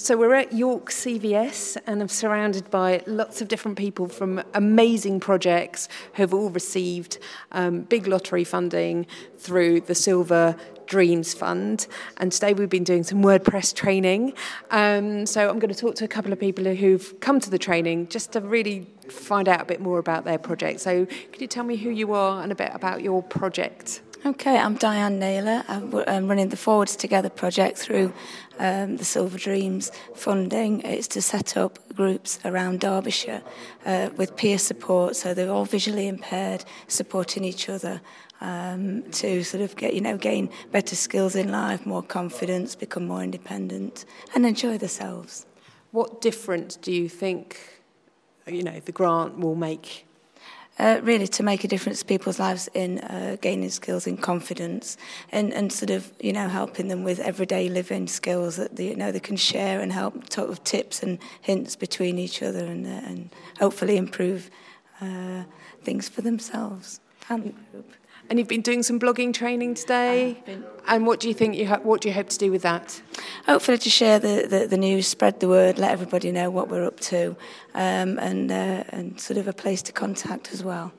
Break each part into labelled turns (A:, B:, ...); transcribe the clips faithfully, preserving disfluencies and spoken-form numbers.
A: So we're at York C V S and I'm surrounded by lots of different people from amazing projects who have all received um, big lottery funding through the Silver Dreams Fund. And today we've been doing some WordPress training. Um, so I'm going to talk to a couple of people who've come to the training just to really find out a bit more about their project. So could you tell me who you are and a bit about your project?
B: Okay, I'm Diane Naylor. I'm running the Forwards Together project through um, the Silver Dreams funding. It's to set up groups around Derbyshire uh, with peer support, so they're all visually impaired, supporting each other um, to sort of get, you know, gain better skills in life, more confidence, become more independent, and enjoy themselves.
A: What difference do you think, you know, the grant will make?
B: Uh, really to make a difference to people's lives in uh, gaining skills in confidence and, and sort of, you know, helping them with everyday living skills that, they, you know, they can share and help talk of tips and hints between each other and, uh, and hopefully improve uh, things for themselves and the group.
A: And you've been doing some blogging training today. And what do you think you ha- what do you hope to do with that?
B: Hopefully to share the, the, the news, spread the word, let everybody know what we're up to, um, and uh, and sort of a place to contact as well.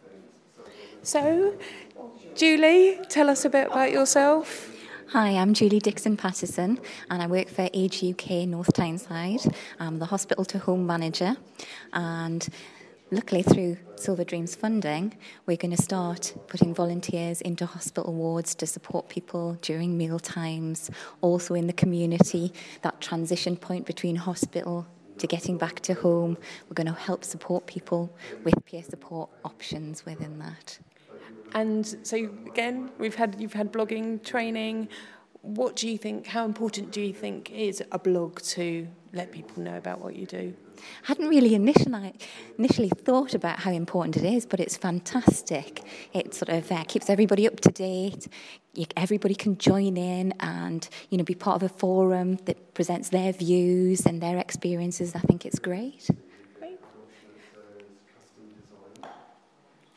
A: So, Julie, tell us a bit about yourself.
C: Hi, I'm Julie Dixon-Patterson and I work for Age U K North Tyneside. I'm the hospital to home manager, and luckily, through Silver Dreams funding, we're going to start putting volunteers into hospital wards to support people during meal times, also in the community, that transition point between hospital to getting back to home. We're going to help support people with peer support options within that.
A: And so, again, we've had you've had blogging training. What do you think, how important do you think is a blog to let people know about what you do?
C: I hadn't really initially, initially thought about how important it is, but it's fantastic. It sort of uh, keeps everybody up to date. You, everybody can join in and, you know, be part of a forum that presents their views and their experiences. I think it's great.